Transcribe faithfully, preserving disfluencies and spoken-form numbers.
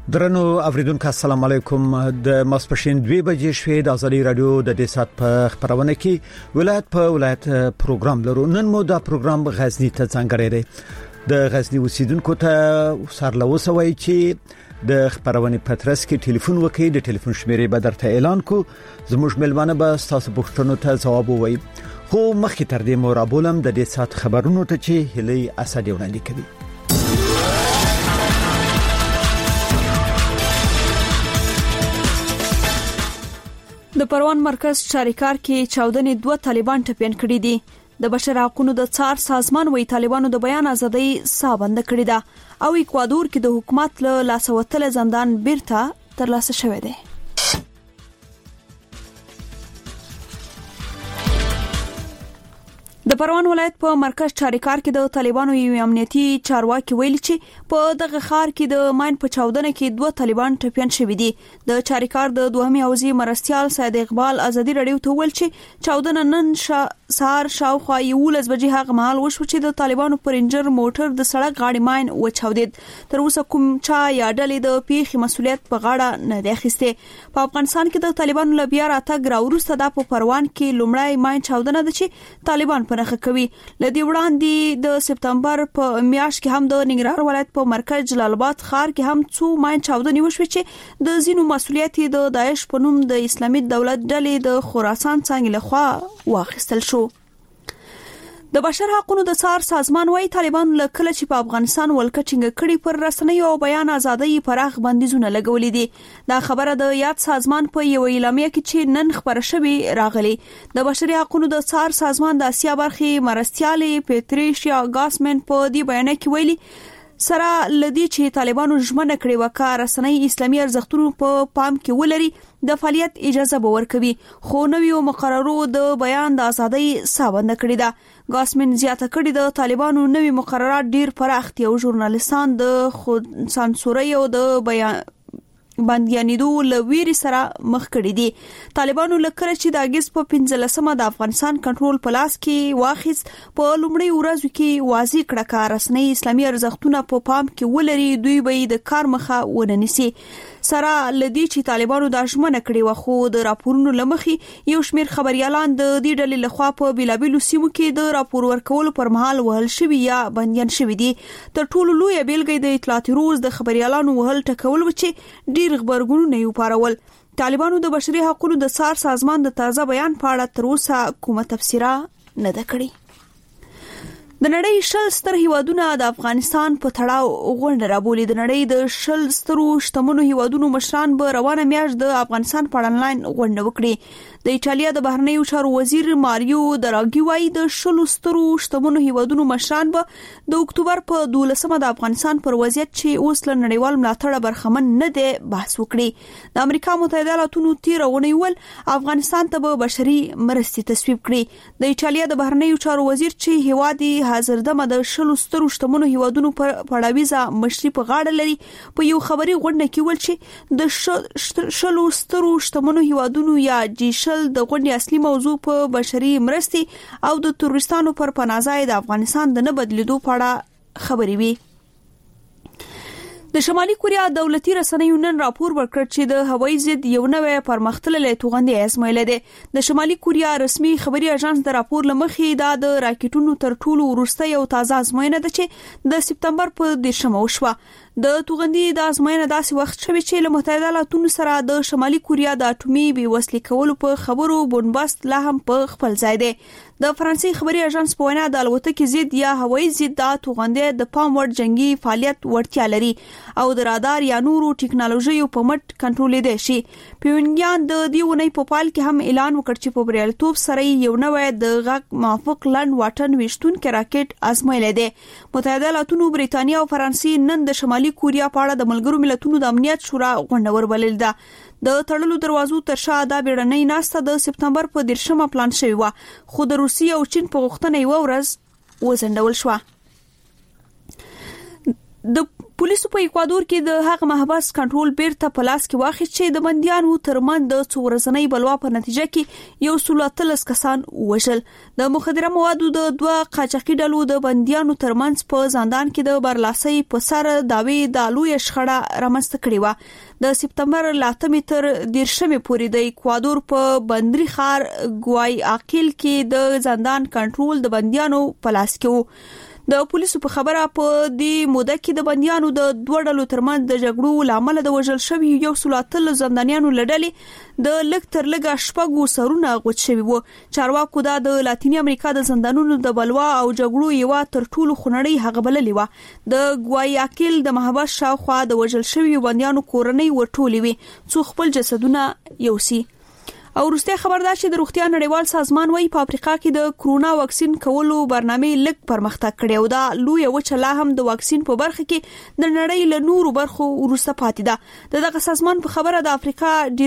درنو اوریدونکو السلام علیکم. د ماسپښین دوه بجې شوې د ازادي رادیو د دې سات په خبرونه کې ولایت په ولایت پروګرام لرو. نن مو دا پروګرام غزنی ته څنګه دی. د غزنی اوسیدونکو ته سرلوسوي چې د خبرونه پترس کې ټلیفون وکړي. د ټلیفون شمیرې به درته اعلان کو. زموږ ملمانه به تاسو پوښتنو ته ځواب ووایي. خو مخکې تر دې مو رابولم د دې سات خبرونو ته چې هلي اسد وړاندې کوي. د پروان مرکز چاریکار کې چاودنې دوه طالبان ټپيان کړي دي. د بشر حقوقو د څار سازمان وی طالبانو د بیان ازادي سابند کړي ده او اکوادور کې د حکومت له لاسوتل زندان بیرته ترلاسه شوی دی. د پروان ولایت په مرکز چاریکار کې د طالبانو یو امنیتي چارواکي ویلي چې په دغه ښار کې د ماین په چاودنه کې دوه طالبان ټپيان شوي دي. د چاریکار د دوهمي حوزې مرستيال سید اقبال ازادي رادیو ته ویل چې چاودنه نن سهار شاوخوا یولس بجې هغه مهال وشو چې د طالبانو پر رینجر موټر د سړک غاړې ماین وچاودید. تر اوسه کوم چا یا ډلې د پیښې مسولیت په غاړه نه دی اخیسته. په افغانستان کې د طالبانو لبیا راتګ راوروسته د په پروان کې لومړی ماین چاودنه ده چې طالبان نخ کوي. لدی وړاندې د سپتمبر په میاشت کې هم د ننګرهار ولایت په مرکز جلال آباد ښار کې هم څو ماین چاودنې وشوې چې د زینو مسولیت د داعش په نوم د اسلامي دولت ډلې د خراسان څنګه لخوا واخیستل شو. د بشر حقوقو د څار سازمان وايي طالبان لکه چې په افغانستان ولکچنګ کړي پر رسنیو او بیان ازادي پراخ بندیزونه لګولې دي. دا خبره د یاد سازمان په یو اعلامیه کې چې نن خبره شوی راغلی. د بشر حقوقو د څار سازمان د اسیا برخې مرستيالي پیټریشیا ګاسمن په دې بیان کې ویلي سره لدی چې طالبانو ژمنه کړې وکړه رسنۍ اسلامي ارزښتونو په پام کې ولري د فعالیت اجازه به ورکوي. خو نویو مقررو د بیان د ازادۍ سابند کړی ده. ګاسمن زیاته کړی د طالبانو نوی مقررات ډیر پراخ دي او ژورنالیستان د خود سانسوري او د بیان باندېانیدو لویری سره مخ کړی دي. طالبانو لکه چې د اگست په پنځلسمه د افغانستان کنټرول پلاس کې واخیست په لومړی ورځ کې واضح کړه کار رسنۍ اسلامي ارزښتونه په پام کې ولري دوی به د کار مخه وننسي. سره لدی چې طالبانو د ژمنه کړی و خو د راپورونو لمخې یو شمیر خبريالان د دې ډلې لخوا په بیلابیلو سیمو کې د راپور ورکولو پر مهال وهل شوی یا بنديان شوی دي. تر ټولو لوی بیلګې د اطلاعاتي روز د خبريالانو وهل ټکول و چې ډیر خبرګونونه یو پارول. طالبانو د بشري حقوقو د څار سازمان د تازه بیان په اړه تر اوسه کومه تفسیره نه ده کړې. د نړۍ شل ستر هیوادونه د افغانستان په تړاو غونډه رابولي. د نړۍ د شل سترو شتمنو هیوادونو مشران به روانه میاشت د افغانستان په اړه آنلاین غونډه وکړي. د ایټالیا د بهرنیو چارو وزیر ماریو دراګي وايي د شل سترو شتمنو هیوادونو مشران به د اکتوبر په دولسمه د افغانستان پر وضعیت چې اوس له نړیوال ملاتړ برخمن نه دی بحث وکړي. د امریکا متحده ایالاتونو تیرونه ویل افغانستان ته به بشري مرستې تصویب کړي. د ایټالیا د بهرنیو چارو وزیر چې هیوادي حاضر دمه د شل سترو شتمنو هیوادونو پر پړاویزه مشري په غاړه لري په یو خبري غونډه کې ول چې د شل سترو شتمنو هیوادونو یا جی شل د غونډې اصلي موضوع په بشري مرستې او د تورستانو پر پناهځای د افغانستان د نه بدلیدو په اړه خبري وي. د شمالي کوریا دولتي رسنیو نن راپور ورکړ چې د هوایي ضد یو نوې پرمختللې توغندې ازمایل دي. د شمالي کوریا رسمي خبري اژانس د راپور لمخې دا د راکټونو تر ټولو وروسته یو تازه ازموینه ده چې د سپتمبر په دیرشمه وشوه. د توغندې د ازموینه داسې وخت شوی چې له متحده ایالاتونو سره د شمالي کوریا د اټومي بیوسلي کولو په خبرو بنبست لا هم په خپل ځای دی. د فرانسې خبري اژانس په وینا د الوتکې ضد یا هوایي ضد د توغندې د پام وړ جنگي فعالیت ورتیا لري او د رادار یا نورو ټکنالوژیو په مټ کنټرول دی شي. پیونګیان د دې ونې په پال کې هم اعلان وکړ چې په بریالیتوب سره یو نوې د غږ موافق لند واټن وشتون کې راکټ ازمایل دی. متحده ایالاتونو بریتانیا او فرانسې نن د شمالي کوریا په اړه د ملګرو ملتونو د امنیت شورا غونډه وربلل ده. د تړلو دروازو تر شا د بیړنۍ ناسته د سپتمبر په دیرشمه پلان شوی و خو د روسیې او چین په غوښتنه یو ورځ وزندول شو. د پولیسو په ایکوادور کې د هغه محبس کنټرول بیرته په لاس کې واخیست چې د بنديانو ترمن د څو ورځنۍ بلوا په نتیجه کې یو سل اتلس کسان وژل. د مخدره موادو د دوه قاچاقي ډلو د بنديانو ترمنځ په زندان کې د برلاسي په سر داوی د لوی شخړه رامنځته کړې و. د سپتمبر لاتمې تر دیرشمې پورې د ایکوادور په بندري ښار ګوایاکیل کې د زندان کنټرول د بنديانو په لاس کې و. د پولیسو په خبره په دې موده کې د بنديانو د دوه ډلو ترمنځ د جګړو لامل د وژل شوی یو سل اتلس زندانیانو لړلې د لږ تر لږه شپږو سرونه غوڅ شوی وو. چارواکو دا د لاتینی امریکا د زندانونو د بلوا او جګړو یو تر ټولو خنړی هغه بللې و. د ګوایاکیل د محبس شاوخوا د وژل شوی بنديانو کورنۍ ورټولې وي څو خپل جسدونه یوسي. او وروسته خبر ده چې د روغتیا نړیوال سازمان وايي په افریقا کې د کرونا واکسین کولو برنامه لږ پرمختګ کړی او دا لوی وچه لا هم د واکسین په برخه کې د نړۍ له نورو برخو وروسته پاتې ده. دغه سازمان په خبره د افریقا